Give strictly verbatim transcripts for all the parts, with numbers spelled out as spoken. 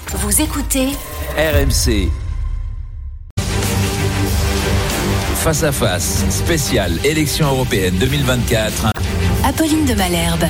Vous écoutez R M C. Face à face, spécial élection européenne deux mille vingt-quatre. Apolline de Malherbe.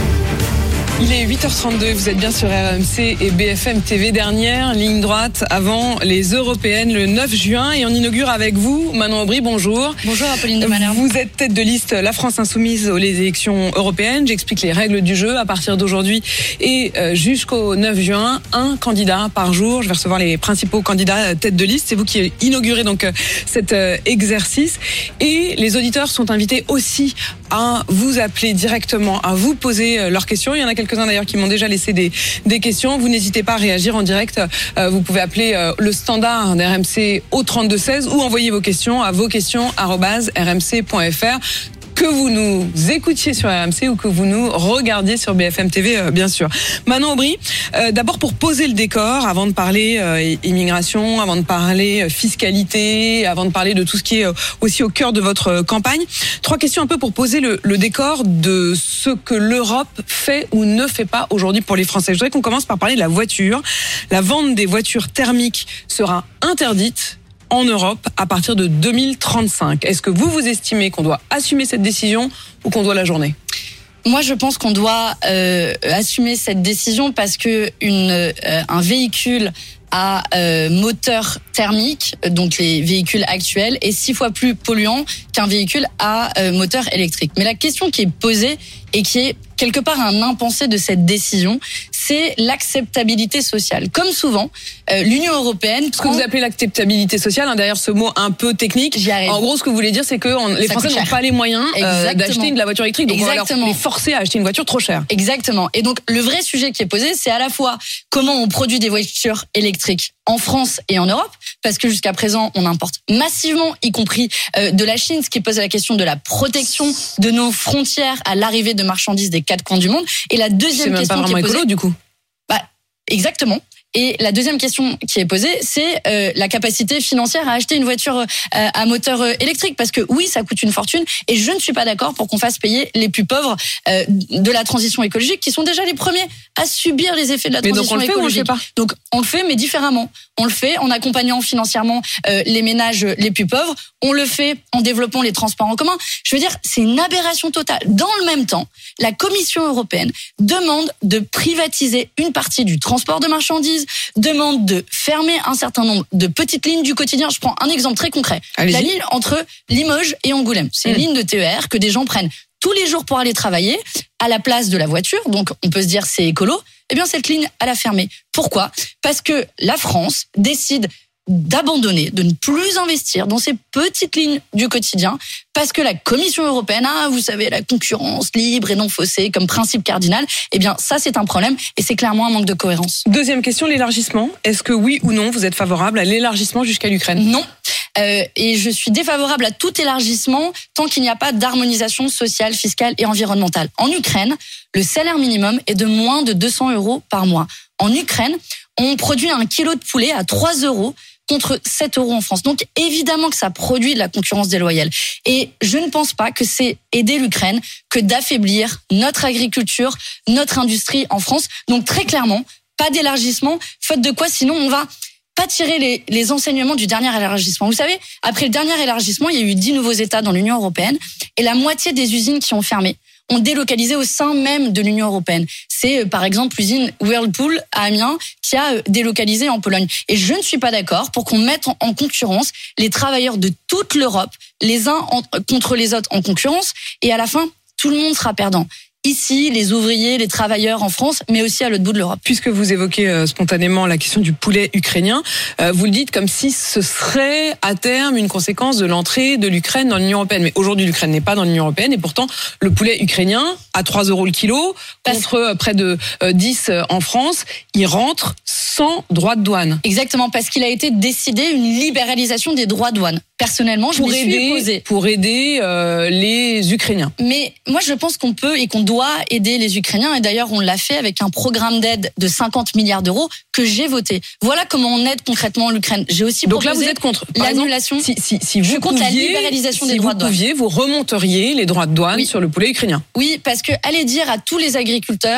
Il est huit heures trente-deux, vous êtes bien sur R M C et B F M T V. Dernière ligne droite avant les européennes le neuf juin et on inaugure avec vous, Manon Aubry, bonjour. Bonjour Apolline de Malherbe. Vous êtes tête de liste La France Insoumise aux élections européennes. J'explique les règles du jeu à partir d'aujourd'hui et jusqu'au neuf juin. Un candidat par jour. Je vais recevoir les principaux candidats tête de liste. C'est vous qui inaugurez donc cet exercice. Et les auditeurs sont invités aussi à vous appeler directement, à vous poser leurs questions. Il y en a quelques-uns d'ailleurs qui m'ont déjà laissé des, des questions. Vous n'hésitez pas à réagir en direct. Euh, vous pouvez appeler euh, le standard d'R M C au trente-deux seize ou envoyer vos questions à vos questions arobase r m c point f r. Que vous nous écoutiez sur R M C ou que vous nous regardiez sur B F M T V, euh, bien sûr. Manon Aubry, euh, d'abord pour poser le décor, avant de parler euh, immigration, avant de parler euh, fiscalité, avant de parler de tout ce qui est euh, aussi au cœur de votre euh, campagne, trois questions un peu pour poser le, le décor de ce que l'Europe fait ou ne fait pas aujourd'hui pour les Français. Je voudrais qu'on commence par parler de la voiture. La vente des voitures thermiques sera interdite en Europe à partir de deux mille trente-cinq. Est-ce que vous, vous estimez qu'on doit assumer cette décision ou qu'on doit l'ajourner ? Moi, je pense qu'on doit euh, assumer cette décision parce que une, euh, un véhicule à euh, moteur thermique, donc les véhicules actuels, est six fois plus polluant qu'un véhicule à euh, moteur électrique. Mais la question qui est posée et qui est quelque part un impensé de cette décision, c'est l'acceptabilité sociale. Comme souvent, euh, l'Union européenne... Ce que vous appelez l'acceptabilité sociale, hein, derrière ce mot un peu technique, j'y arrive. En gros, ce que vous voulez dire, c'est que on, les Ça Français n'ont pas les moyens euh, d'acheter de la voiture électrique, donc Exactement. on va leur les forcer à acheter une voiture trop chère. Exactement. Et donc, le vrai sujet qui est posé, c'est à la fois comment on produit des voitures électriques en France et en Europe, parce que jusqu'à présent, on importe massivement, y compris euh, de la Chine, ce qui pose la question de la protection de nos frontières à l'arrivée de marchandises des quatre coins du monde. Et la deuxième c'est question même pas qui est posée, écolo, du coup. Bah, exactement. Et la deuxième question qui est posée, c'est euh, la capacité financière à acheter une voiture euh, à moteur euh, électrique. Parce que oui, ça coûte une fortune. Et je ne suis pas d'accord pour qu'on fasse payer les plus pauvres euh, de la transition écologique, qui sont déjà les premiers à subir les effets de la mais transition donc on écologique. Le fait ou on le fait pas donc on le fait, mais différemment. On le fait en accompagnant financièrement euh, les ménages les plus pauvres. On le fait en développant les transports en commun. Je veux dire, c'est une aberration totale. Dans le même temps, la Commission européenne demande de privatiser une partie du transport de marchandises, demande de fermer un certain nombre de petites lignes du quotidien. Je prends un exemple très concret. Allez-y. La ligne entre Limoges et Angoulême. C'est une mmh. ligne de T E R que des gens prennent tous les jours pour aller travailler à la place de la voiture. Donc, on peut se dire c'est écolo. Eh bien, cette ligne, elle a fermé. Pourquoi ? Parce que la France décide d'abandonner, de ne plus investir dans ces petites lignes du quotidien, parce que la Commission européenne, ah, vous savez, la concurrence libre et non faussée comme principe cardinal, eh bien, ça, c'est un problème et c'est clairement un manque de cohérence. Deuxième question, l'élargissement. Est-ce que oui ou non, vous êtes favorable à l'élargissement jusqu'à l'Ukraine ? Non. Euh, et je suis défavorable à tout élargissement tant qu'il n'y a pas d'harmonisation sociale, fiscale et environnementale. En Ukraine, le salaire minimum est de moins de deux cents euros par mois. En Ukraine, on produit un kilo de poulet à trois euros contre sept euros en France. Donc évidemment que ça produit de la concurrence déloyale. Et je ne pense pas que c'est aider l'Ukraine que d'affaiblir notre agriculture, notre industrie en France. Donc très clairement, pas d'élargissement, faute de quoi sinon on va pas tirer les, les enseignements du dernier élargissement. Vous savez, après le dernier élargissement, il y a eu dix nouveaux États dans l'Union européenne et la moitié des usines qui ont fermé ont délocalisé au sein même de l'Union européenne. C'est par exemple l'usine Whirlpool à Amiens qui a délocalisé en Pologne. Et je ne suis pas d'accord pour qu'on mette en concurrence les travailleurs de toute l'Europe, les uns en, contre les autres en concurrence, et à la fin, tout le monde sera perdant. Ici, les ouvriers, les travailleurs en France, mais aussi à l'autre bout de l'Europe. Puisque vous évoquez euh, spontanément la question du poulet ukrainien, euh, vous le dites comme si ce serait à terme une conséquence de l'entrée de l'Ukraine dans l'Union européenne. Mais aujourd'hui, l'Ukraine n'est pas dans l'Union européenne et pourtant, le poulet ukrainien, à trois euros le kilo, contre euh, près de euh, dix en France, il rentre sans droit de douane. Exactement, parce qu'il a été décidé une libéralisation des droits de douane. Personnellement, je pour m'y aider, suis opposée. Pour aider euh, les Ukrainiens. Mais moi, je pense qu'on peut et qu'on doit aider les Ukrainiens. Et d'ailleurs, on l'a fait avec un programme d'aide de cinquante milliards d'euros que j'ai voté. Voilà comment on aide concrètement l'Ukraine. J'ai aussi Donc proposé là, vous êtes contre l'annulation. Si, si, si vous je suis contre pouviez, la libéralisation si des droits de douane. Si vous pouviez, vous remonteriez les droits de douane oui. sur le poulet ukrainien. Oui, parce que allez dire à tous les agriculteurs,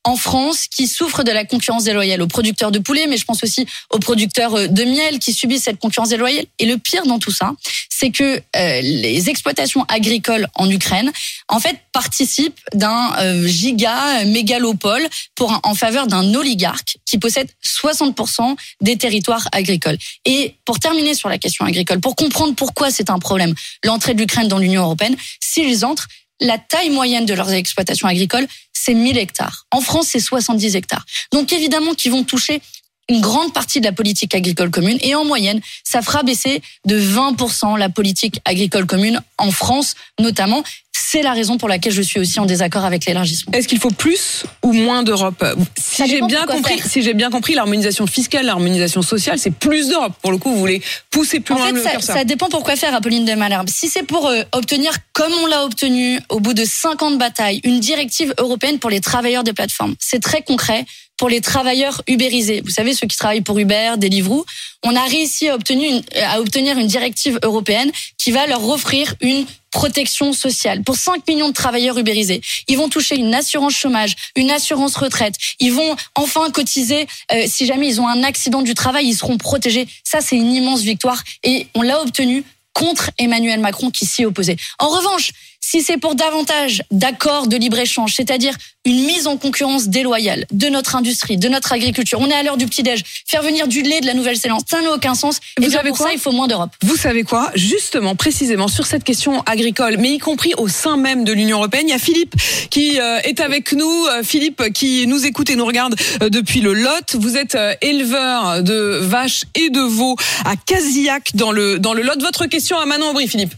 en France qui souffrent de la concurrence déloyale, aux producteurs de poulet, mais je pense aussi aux producteurs de miel qui subissent cette concurrence déloyale. Et le pire dans tout ça, c'est que euh, les exploitations agricoles en Ukraine, en fait, participent d'un euh, giga mégalopole pour en faveur d'un oligarque qui possède soixante pour cent des territoires agricoles. Et pour terminer sur la question agricole, pour comprendre pourquoi c'est un problème, l'entrée de l'Ukraine dans l'Union européenne, s'ils entrent, la taille moyenne de leurs exploitations agricoles, c'est mille hectares. En France, c'est soixante-dix hectares. Donc évidemment qu'ils vont toucher une grande partie de la politique agricole commune et en moyenne, ça fera baisser de vingt pour cent la politique agricole commune en France notamment. C'est la raison pour laquelle je suis aussi en désaccord avec l'élargissement. Est-ce qu'il faut plus ou moins d'Europe ? Si j'ai bien compris, faire. si j'ai bien compris, l'harmonisation fiscale, l'harmonisation sociale, c'est plus d'Europe. Pour le coup, vous voulez pousser plus en loin fait, le ça, curseur. Ça dépend pourquoi faire, Apolline de Malherbe. Si c'est pour euh, obtenir, comme on l'a obtenu au bout de cinq ans de bataille, une directive européenne pour les travailleurs des plateformes, c'est très concret. Pour les travailleurs ubérisés, vous savez, ceux qui travaillent pour Uber, Deliveroo, on a réussi à obtenir une, à obtenir une directive européenne qui va leur offrir une protection sociale. Pour cinq millions de travailleurs ubérisés, ils vont toucher une assurance chômage, une assurance retraite. Ils vont enfin cotiser. Euh, si jamais ils ont un accident du travail, ils seront protégés. Ça, c'est une immense victoire. Et on l'a obtenu contre Emmanuel Macron qui s'y opposait. En revanche, si c'est pour davantage d'accords de libre-échange, c'est-à-dire une mise en concurrence déloyale de notre industrie, de notre agriculture, on est à l'heure du petit-déj, faire venir du lait de la Nouvelle-Zélande, ça n'a aucun sens. Et bien pour ça, il faut moins d'Europe. Vous savez quoi ? Justement, précisément sur cette question agricole, mais y compris au sein même de l'Union européenne, il y a Philippe qui euh, est avec nous. Philippe qui nous écoute et nous regarde euh, depuis le Lot. Vous êtes euh, éleveur de vaches et de veaux à Casillac dans le, dans le Lot. Votre question à Manon Aubry, Philippe.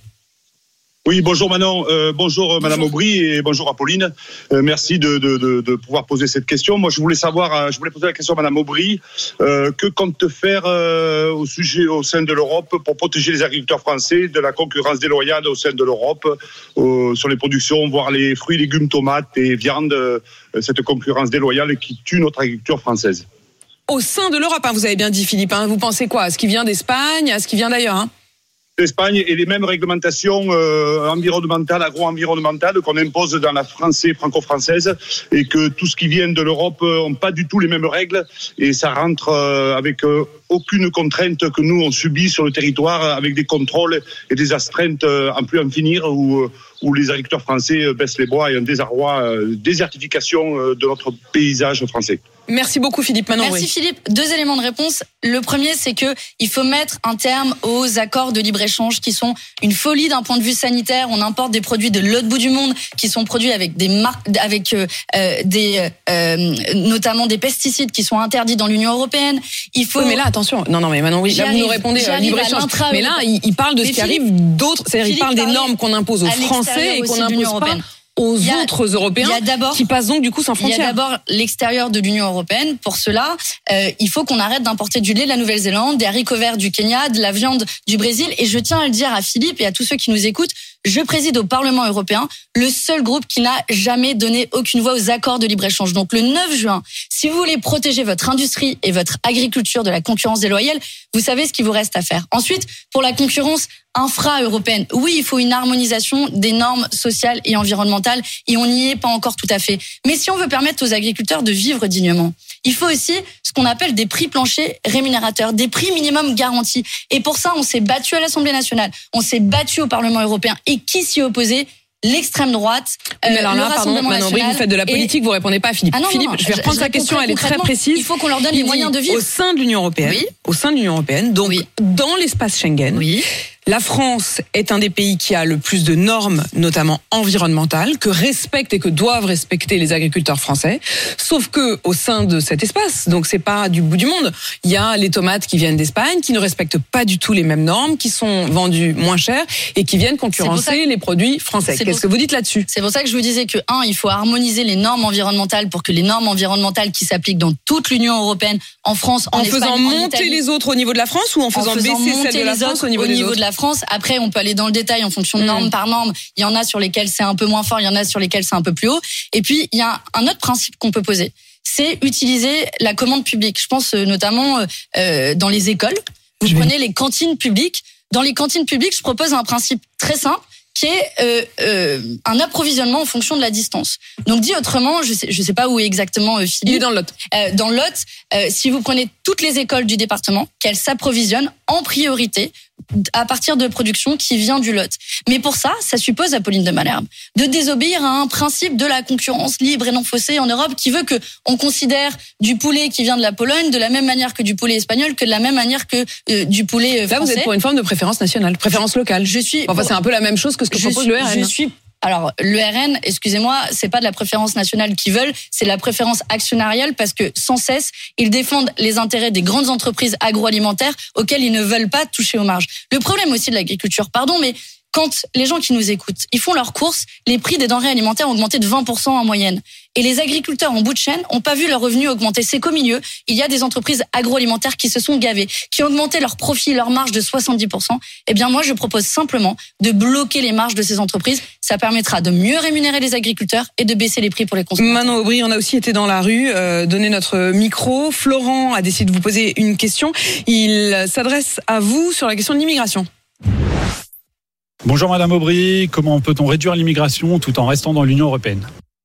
Oui, bonjour Manon, euh, bonjour, bonjour Madame Aubry et bonjour Apolline. Euh, merci de, de, de, de pouvoir poser cette question. Moi, je voulais savoir, euh, je voulais poser la question à Madame Aubry. Euh, que compte faire euh, au sujet au sein de l'Europe pour protéger les agriculteurs français de la concurrence déloyale au sein de l'Europe euh, sur les productions, voire les fruits, légumes, tomates et viandes, euh, cette concurrence déloyale qui tue notre agriculture française. Au sein de l'Europe, hein, vous avez bien dit Philippe. Hein, vous pensez quoi ? À ce qui vient d'Espagne, à ce qui vient d'ailleurs hein L'Espagne et les mêmes réglementations euh, environnementales, agro-environnementales qu'on impose dans la française, franco-française, et que tout ce qui vient de l'Europe n'ont pas du tout les mêmes règles, et ça rentre euh, avec euh, aucune contrainte que nous on subit sur le territoire, avec des contrôles et des astreintes euh, en plus en finir, où, où les agriculteurs français baissent les bras et un désarroi, euh, désertification euh, de notre paysage français. Merci beaucoup Philippe. Manon, Merci oui. Philippe. Deux éléments de réponse. Le premier, c'est que il faut mettre un terme aux accords de libre-échange qui sont une folie d'un point de vue sanitaire. On importe des produits de l'autre bout du monde qui sont produits avec des marques, avec euh, des, euh, notamment des pesticides qui sont interdits dans l'Union européenne. Il faut. Oui, mais là, attention. Non, non, mais Manon, oui. Là, vous nous répondez euh, libre-échange. Mais là, il, il parle de mais ce qui Philippe, arrive d'autres. C'est-à-dire, il parle des normes qu'on impose aux Français et qu'on n'impose pas aux a, autres Européens qui passent donc du coup sans frontières. Il y a d'abord l'extérieur de l'Union européenne. Pour cela, euh, il faut qu'on arrête d'importer du lait de la Nouvelle-Zélande, des haricots verts du Kenya, de la viande du Brésil. Et je tiens à le dire à Philippe et à tous ceux qui nous écoutent, je préside au Parlement européen le seul groupe qui n'a jamais donné aucune voix aux accords de libre-échange. Donc le neuf juin, si vous voulez protéger votre industrie et votre agriculture de la concurrence déloyale, vous savez ce qu'il vous reste à faire. Ensuite, pour la concurrence infra-européenne, oui, il faut une harmonisation des normes sociales et environnementales et on n'y est pas encore tout à fait. Mais si on veut permettre aux agriculteurs de vivre dignement, il faut aussi ce qu'on appelle des prix planchers rémunérateurs, des prix minimum garantis. Et pour ça, on s'est battu à l'Assemblée nationale, on s'est battu au Parlement européen. Et qui s'y opposait ? L'extrême droite, euh, mais alors là, le pardon, Rassemblement national. Vous faites de la politique, et... vous répondez pas à Philippe. Ah non, Philippe, non, je vais reprendre sa question, elle est très précise. Il faut qu'on leur donne les moyens de vivre. Au sein de l'Union européenne, oui. au sein de l'Union européenne, donc oui. dans l'espace Schengen, oui. la France est un des pays qui a le plus de normes, notamment environnementales, que respectent et que doivent respecter les agriculteurs français. Sauf que au sein de cet espace, donc c'est pas du bout du monde, il y a les tomates qui viennent d'Espagne, qui ne respectent pas du tout les mêmes normes, qui sont vendues moins chères et qui viennent concurrencer les produits français. Qu'est-ce pour... que vous dites là-dessus ? C'est pour ça que je vous disais que un, il faut harmoniser les normes environnementales pour que les normes environnementales qui s'appliquent dans toute l'Union européenne, en France, en, en Espagne, faisant en monter Italie, les autres au niveau de la France ou en faisant, en faisant baisser celles de la France au niveau, au des niveau autres de la France. Après, on peut aller dans le détail en fonction de norme mmh. par norme. Il y en a sur lesquelles c'est un peu moins fort, il y en a sur lesquelles c'est un peu plus haut. Et puis, il y a un autre principe qu'on peut poser, c'est utiliser la commande publique. Je pense notamment euh, dans les écoles. Vous je prenez vais... les cantines publiques. Dans les cantines publiques, je propose un principe très simple qui est euh, euh, un approvisionnement en fonction de la distance. Donc dit autrement, je sais, je sais pas où est exactement euh, Philippe. Il est dans le Lot. Euh, dans le Lot, euh, si vous prenez toutes les écoles du département, qu'elles s'approvisionnent en priorité à partir de production qui vient du Lot. Mais pour ça, ça suppose, Apolline de Malherbe, de désobéir à un principe de la concurrence libre et non faussée en Europe qui veut que on considère du poulet qui vient de la Pologne de la même manière que du poulet espagnol, que de la même manière que euh, du poulet français. Là, vous êtes pour une forme de préférence nationale, préférence locale. Je suis. Enfin, c'est un peu la même chose que ce que je propose suis, le R N. Je suis. Alors, le R N, excusez-moi, c'est pas de la préférence nationale qu'ils veulent, c'est de la préférence actionnariale parce que sans cesse, ils défendent les intérêts des grandes entreprises agroalimentaires auxquelles ils ne veulent pas toucher aux marges. Le problème aussi de l'agriculture, pardon, mais quand les gens qui nous écoutent, ils font leurs courses, les prix des denrées alimentaires ont augmenté de vingt pour cent en moyenne. Et les agriculteurs en bout de chaîne n'ont pas vu leurs revenus augmenter. C'est qu'au milieu, il y a des entreprises agroalimentaires qui se sont gavées, qui ont augmenté leurs profits, leurs marges de soixante-dix pour cent. Eh bien, moi, je propose simplement de bloquer les marges de ces entreprises. Ça permettra de mieux rémunérer les agriculteurs et de baisser les prix pour les consommateurs. Manon Aubry, on a aussi été dans la rue, euh, donner notre micro. Florent a décidé de vous poser une question. Il s'adresse à vous sur la question de l'immigration. Bonjour Madame Aubry, comment peut-on réduire l'immigration tout en restant dans l'Union européenne ?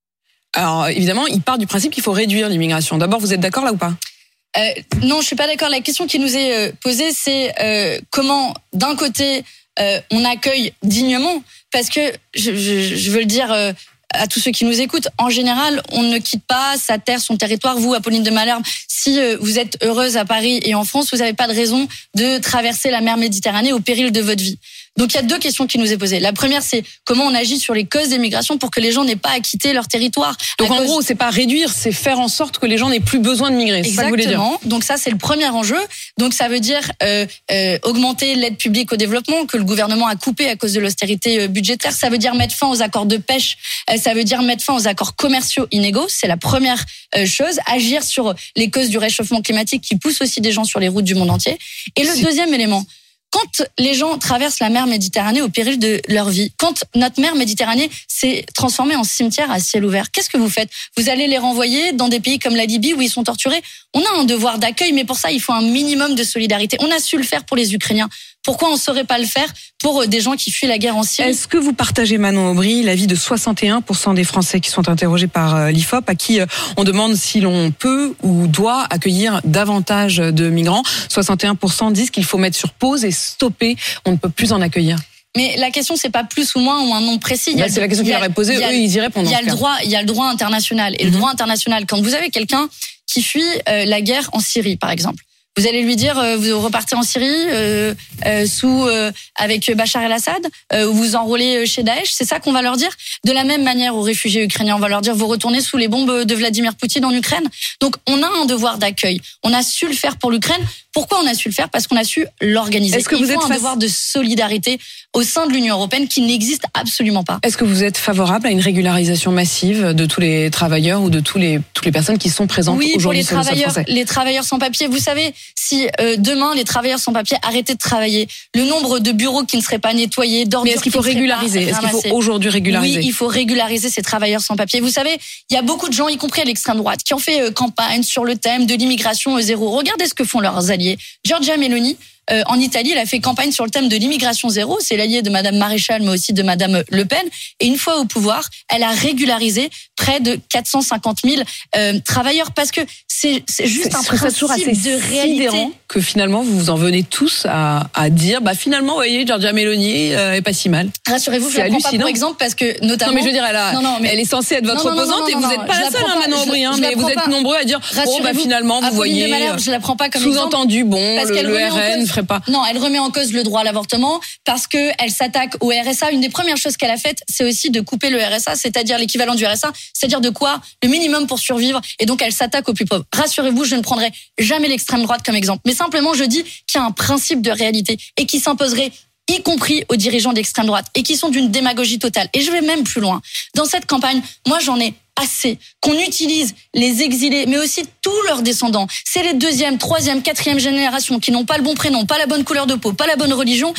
Alors évidemment, il part du principe qu'il faut réduire l'immigration. D'abord, vous êtes d'accord là ou pas ? euh, Non, je suis pas d'accord. La question qui nous est posée, c'est euh, comment, d'un côté, euh, on accueille dignement, parce que je, je, je veux le dire. Euh, à tous ceux qui nous écoutent, en général, on ne quitte pas sa terre, son territoire. Vous, Apolline de Malherbe, si vous êtes heureuse à Paris et en France, vous n'avez pas de raison de traverser la mer Méditerranée au péril de votre vie. Donc il y a deux questions qui nous est posées. La première, c'est comment on agit sur les causes des migrations pour que les gens n'aient pas à quitter leur territoire. Donc en cause... gros, c'est pas réduire, c'est faire en sorte que les gens n'aient plus besoin de migrer. C'est ça que vous voulez dire. Exactement. Donc ça, c'est le premier enjeu. Donc ça veut dire euh, euh, augmenter l'aide publique au développement que le gouvernement a coupé à cause de l'austérité budgétaire. Ça veut dire mettre fin aux accords de pêche. Euh, ça veut dire mettre fin aux accords commerciaux inégaux. C'est la première euh, chose. Agir sur les causes du réchauffement climatique qui poussent aussi des gens sur les routes du monde entier. Et le deuxième élément, quand les gens traversent la mer Méditerranée au péril de leur vie, quand notre mer Méditerranée s'est transformée en cimetière à ciel ouvert, qu'est-ce que vous faites ? Vous allez les renvoyer dans des pays comme la Libye où ils sont torturés ? On a un devoir d'accueil, mais pour ça, il faut un minimum de solidarité. On a su le faire pour les Ukrainiens. Pourquoi on ne saurait pas le faire pour des gens qui fuient la guerre en Syrie ? Est-ce que vous partagez, Manon Aubry, l'avis de soixante et un pour cent des Français qui sont interrogés par l'I F O P, à qui on demande si l'on peut ou doit accueillir davantage de migrants ? soixante et un pour cent disent qu'il faut mettre sur pause et stopper, on ne peut plus en accueillir. Mais la question, c'est pas plus ou moins ou un nombre précis. Bah, c'est la question qu'il aurait posée, eux, ils y répondent. Il y a le droit, il y a le droit international. Et mm-hmm. le droit international, quand vous avez quelqu'un qui fuit euh, la guerre en Syrie, par exemple, vous allez lui dire, euh, vous repartez en Syrie euh, euh, sous euh, avec Bachar el-Assad, euh, vous vous enrôlez chez Daesh, c'est ça qu'on va leur dire. De la même manière aux réfugiés ukrainiens, on va leur dire, vous retournez sous les bombes de Vladimir Poutine en Ukraine. Donc on a un devoir d'accueil. On a su le faire pour l'Ukraine. Pourquoi on a su le faire ? Parce qu'on a su l'organiser. Est-ce que vous Il faut êtes un face... devoir de solidarité au sein de l'Union européenne qui n'existe absolument pas. Est-ce que vous êtes favorable à une régularisation massive de tous les travailleurs ou de tous les toutes les personnes qui sont présentes oui, aujourd'hui sur le sol français ? Oui, pour les travailleurs sans papier. Vous savez, si euh, demain les travailleurs sans papier arrêtaient de travailler, le nombre de bureaux qui ne seraient pas nettoyés, d'ordures. Mais est-ce qu'il faut régulariser ? Est-ce qu'il faut aujourd'hui régulariser ? Oui, il faut régulariser ces travailleurs sans papier. Vous savez, il y a beaucoup de gens, y compris à l'extrême droite, qui ont fait euh, campagne sur le thème de l'immigration zéro. Regardez ce que font leurs alliés. Giorgia Meloni, euh, en Italie, elle a fait campagne sur le thème de l'immigration zéro. C'est l'allié de Madame Maréchal, mais aussi de Madame Le Pen. Et une fois au pouvoir, elle a régularisé près de quatre cent cinquante mille euh, travailleurs parce que c'est, c'est juste c'est, un principe assez de réalité. Que finalement, vous vous en venez tous à, à dire, bah finalement, vous voyez, Giorgia Meloni euh, est pas si mal. Rassurez-vous, je la prends pas pour exemple parce que notamment. Non mais je veux dire, elle, a, non, non, mais... elle est censée être votre non, non, opposante non, non, non, et vous n'êtes pas la seule, hein, Manon Aubry, hein, mais vous êtes pas. nombreux à dire, bon bah finalement, vous voyez, Malherbe, je la prends pas comme sous-entendu, bon, le, le R N ne ferait pas. Non, elle remet en cause le droit à l'avortement parce que elle s'attaque au R S A. Une des premières choses qu'elle a faites, c'est aussi de couper le R S A, c'est-à-dire l'équivalent du R S A, c'est-à-dire de quoi le minimum pour survivre. Et donc elle s'attaque aux plus pauvres. Rassurez-vous, je ne prendrai jamais l'extrême droite comme exemple, mais simplement je dis qu'il y a un principe de réalité et qui s'imposerait y compris aux dirigeants d'extrême droite et qui sont d'une démagogie totale. Et je vais même plus loin. Dans cette campagne, moi j'en ai assez qu'on utilise les exilés, mais aussi tous leurs descendants. C'est les deuxième, troisième, quatrième générations qui n'ont pas le bon prénom, pas la bonne couleur de peau, pas la bonne religion,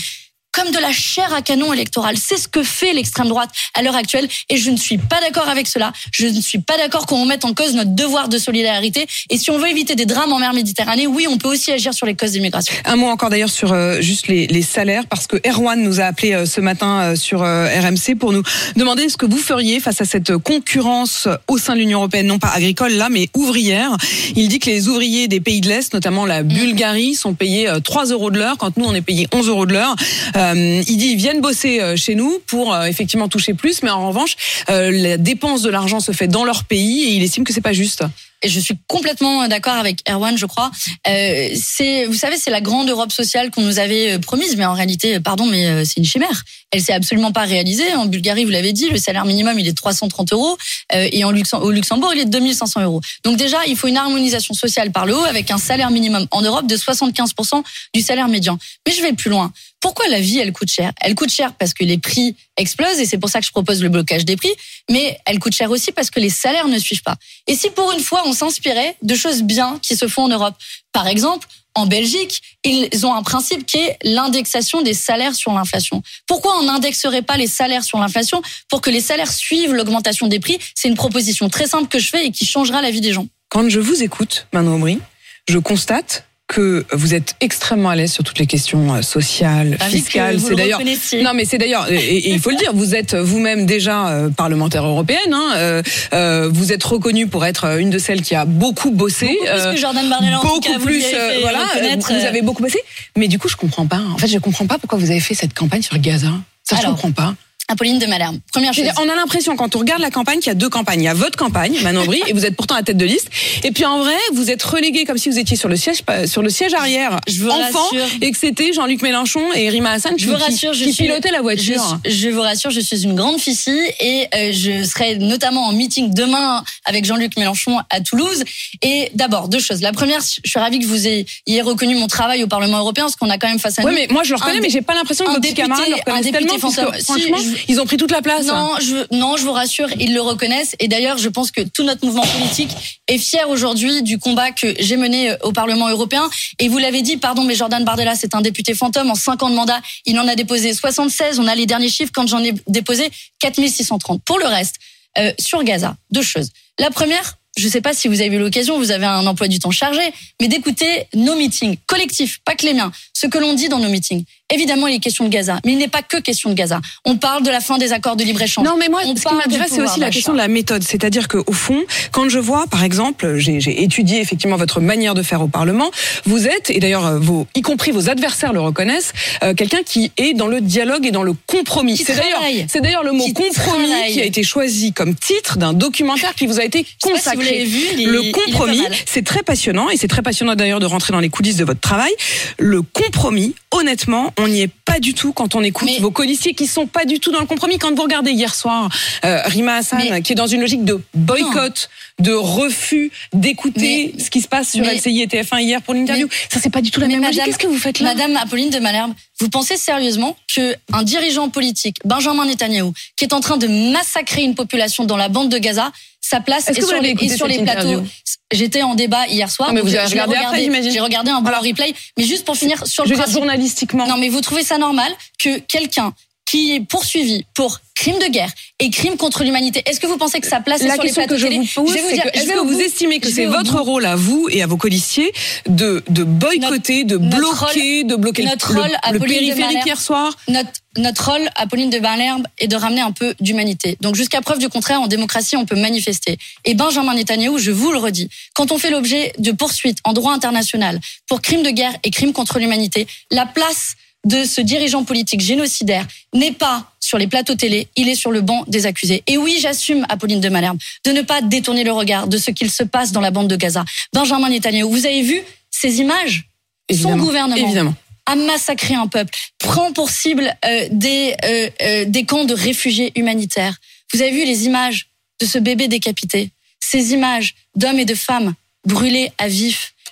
comme de la chair à canon électorale. C'est ce que fait l'extrême droite à l'heure actuelle et je ne suis pas d'accord avec cela. Je ne suis pas d'accord qu'on mette en cause notre devoir de solidarité. Et si on veut éviter des drames en mer Méditerranée, oui, on peut aussi agir sur les causes d'immigration. Un mot encore d'ailleurs sur euh, juste les, les salaires, parce que Erwan nous a appelé euh, ce matin euh, sur euh, R M C pour nous demander ce que vous feriez face à cette concurrence au sein de l'Union européenne, non pas agricole là, mais ouvrière. Il dit que les ouvriers des pays de l'Est, notamment la Bulgarie, sont payés euh, trois euros de l'heure, quand nous on est payés onze euros de l'heure. Euh, il dit ils viennent bosser euh, chez nous pour euh, effectivement toucher plus, mais en revanche, euh, la dépense de l'argent se fait dans leur pays et il estime que c'est pas juste. Et je suis complètement d'accord avec Erwan, je crois. Euh, c'est, vous savez, c'est la grande Europe sociale qu'on nous avait promise, mais en réalité, pardon, mais c'est une chimère. Elle s'est absolument pas réalisée. En Bulgarie, vous l'avez dit, le salaire minimum, il est de trois cent trente euros, euh, et en Luxem- au Luxembourg, il est de deux mille cinq cents euros. Donc déjà, il faut une harmonisation sociale par le haut, avec un salaire minimum en Europe de soixante-quinze pour cent du salaire médian. Mais je vais plus loin. Pourquoi la vie, elle coûte cher? Elle coûte cher parce que les prix explosent, et c'est pour ça que je propose le blocage des prix, mais elle coûte cher aussi parce que les salaires ne suivent pas. Et si pour une fois, on s'inspirait de choses bien qui se font en Europe, par exemple, en Belgique, ils ont un principe qui est l'indexation des salaires sur l'inflation. Pourquoi on n'indexerait pas les salaires sur l'inflation pour que les salaires suivent l'augmentation des prix? C'est une proposition très simple que je fais et qui changera la vie des gens. Quand je vous écoute, Manon Aubry, je constate que vous êtes extrêmement à l'aise sur toutes les questions sociales, ah, fiscales. C'est d'ailleurs non, mais c'est d'ailleurs, et, et il faut le dire, vous êtes vous-même déjà euh, parlementaire européenne. Hein, euh, euh, vous êtes reconnue pour être une de celles qui a beaucoup bossé. Beaucoup plus euh, que Jordan Bardella. Beaucoup cas, plus, euh, voilà. Vous, vous avez beaucoup bossé. Mais du coup, je comprends pas. En fait, je comprends pas pourquoi vous avez fait cette campagne sur Gaza. Ça, Alors, je comprends pas. Apolline de Malherbe. Première chose. On a l'impression, quand on regarde la campagne, qu'il y a deux campagnes. Il y a votre campagne, Manon Aubry, et vous êtes pourtant à tête de liste. Et puis en vrai, vous êtes relégué comme si vous étiez sur le siège, sur le siège arrière, je vous enfant, rassure. Et que c'était Jean-Luc Mélenchon et Rima Hassan qui, je vous rassure, qui, je qui suis, pilotaient la voiture. Je, je vous rassure, je suis une grande fille et euh, je serai notamment en meeting demain avec Jean-Luc Mélenchon à Toulouse. Et d'abord, deux choses. La première, je suis ravie que vous ayez reconnu mon travail au Parlement européen, parce qu'on a quand même face à ouais, nous. Oui, mais moi je le reconnais, mais j'ai pas l'impression que vos petits camarades le reconnaissent tellement, fantôme. Puisque, franchement, si, je... ils ont pris toute la place. Non, je, non, je vous rassure, ils le reconnaissent. Et d'ailleurs, je pense que tout notre mouvement politique est fier aujourd'hui du combat que j'ai mené au Parlement européen. Et vous l'avez dit, pardon, mais Jordan Bardella, c'est un député fantôme. En cinq ans de mandat, il en a déposé soixante-seize. On a les derniers chiffres. Quand j'en ai déposé quatre mille six cent trente. Pour le reste, euh, sur Gaza, deux choses. La première, je ne sais pas si vous avez eu l'occasion, vous avez un emploi du temps chargé, mais d'écouter nos meetings collectifs, pas que les miens, ce que l'on dit dans nos meetings. Évidemment, il est question de Gaza, mais il n'est pas que question de Gaza. On parle de la fin des accords de libre-échange. Non, mais moi, on ce qui m'intéresse, c'est aussi la question de la méthode. C'est-à-dire qu'au fond, quand je vois, par exemple, j'ai, j'ai étudié effectivement votre manière de faire au Parlement, vous êtes, et d'ailleurs, vos, y compris vos adversaires le reconnaissent, euh, quelqu'un qui est dans le dialogue et dans le compromis. Qui c'est d'ailleurs, c'est d'ailleurs le mot qui compromis travaille. Qui a été choisi comme titre d'un documentaire qui vous a été consacré. Si vous l'avez vu, il, le compromis, c'est très passionnant, et c'est très passionnant d'ailleurs de rentrer dans les coulisses de votre travail. Le compromis, honnêtement, on n'y est pas du tout quand on écoute mais, vos colistiers qui sont pas du tout dans le compromis. Quand vous regardez hier soir euh, Rima Hassan mais, qui est dans une logique de boycott, non. de refus d'écouter mais, ce qui se passe sur L C I et T F un hier pour l'interview, mais, ça c'est pas du tout la même logique. Qu'est-ce que vous faites là? Madame Apolline de Malherbe, vous pensez sérieusement qu'un dirigeant politique, Benjamin Netanyahou, qui est en train de massacrer une population dans la bande de Gaza, sa place est, est sur les, et sur les plateaux. J'étais en débat hier soir. Non, mais vous avez regardé après, j'imagine. J'ai regardé un bon alors, replay. Mais juste pour finir sur le je veux principe. Dire journalistiquement. Non, mais vous trouvez ça normal que quelqu'un qui est poursuivi pour crime de guerre et crime contre l'humanité, est-ce que vous pensez que sa place est sur les plateaux télé? La question que je vous pose, c'est que, est-ce que vous estimez que c'est votre rôle à vous et à vos colistiers de, de boycotter, de bloquer, de bloquer notre le, rôle le, le périphérique hier soir? Notre, notre rôle, Apolline de Malherbe, est de ramener un peu d'humanité. Donc jusqu'à preuve du contraire, en démocratie, on peut manifester. Et Benjamin Netanyahou, je vous le redis, quand on fait l'objet de poursuites en droit international pour crimes de guerre et crimes contre l'humanité, la place de ce dirigeant politique génocidaire n'est pas sur les plateaux télé, il est sur le banc des accusés. Et oui, j'assume, Apolline de Malherbe, de ne pas détourner le regard de ce qu'il se passe dans la bande de Gaza. Benjamin Netanyahou, vous avez vu ces images? Évidemment, son gouvernement évidemment. a massacré un peuple, prend pour cible euh, des, euh, euh, des camps de réfugiés humanitaires. Vous avez vu les images de ce bébé décapité, ces images d'hommes et de femmes brûlés à vif.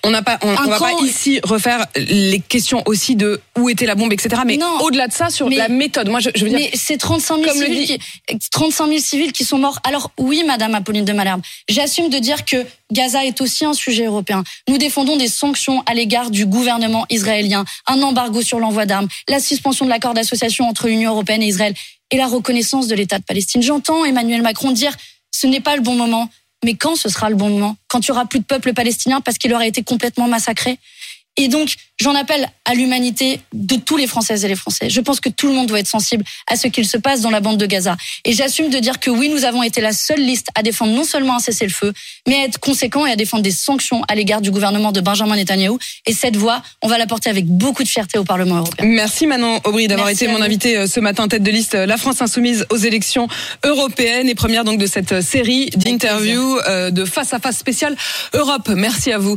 On n'a pas, on, on va camp... pas ici refaire les questions aussi de où était la bombe, et cetera. Mais non. Au-delà de ça, sur mais, la méthode, moi je, je veux dire. Mais c'est trente-cinq mille civils, dit... qui, trente-cinq mille civils qui sont morts. Alors oui, Madame Apolline de Malherbe, j'assume de dire que Gaza est aussi un sujet européen. Nous défendons des sanctions à l'égard du gouvernement israélien, un embargo sur l'envoi d'armes, la suspension de l'accord d'association entre l'Union européenne et Israël et la reconnaissance de l'État de Palestine. J'entends Emmanuel Macron dire ce n'est pas le bon moment. Mais quand ce sera le bon moment ? Quand il n'y aura plus de peuple palestinien parce qu'il aura été complètement massacré ? Et donc, j'en appelle à l'humanité de tous les Françaises et les Français. Je pense que tout le monde doit être sensible à ce qu'il se passe dans la bande de Gaza. Et j'assume de dire que oui, nous avons été la seule liste à défendre non seulement un cessez-le-feu, mais à être conséquent et à défendre des sanctions à l'égard du gouvernement de Benjamin Netanyahou. Et cette voix, on va la porter avec beaucoup de fierté au Parlement européen. Merci Manon Aubry d'avoir Merci été mon invité ce matin, tête de liste La France Insoumise aux élections européennes et première donc de cette série d'interviews de face à face spéciale Europe. Merci à vous.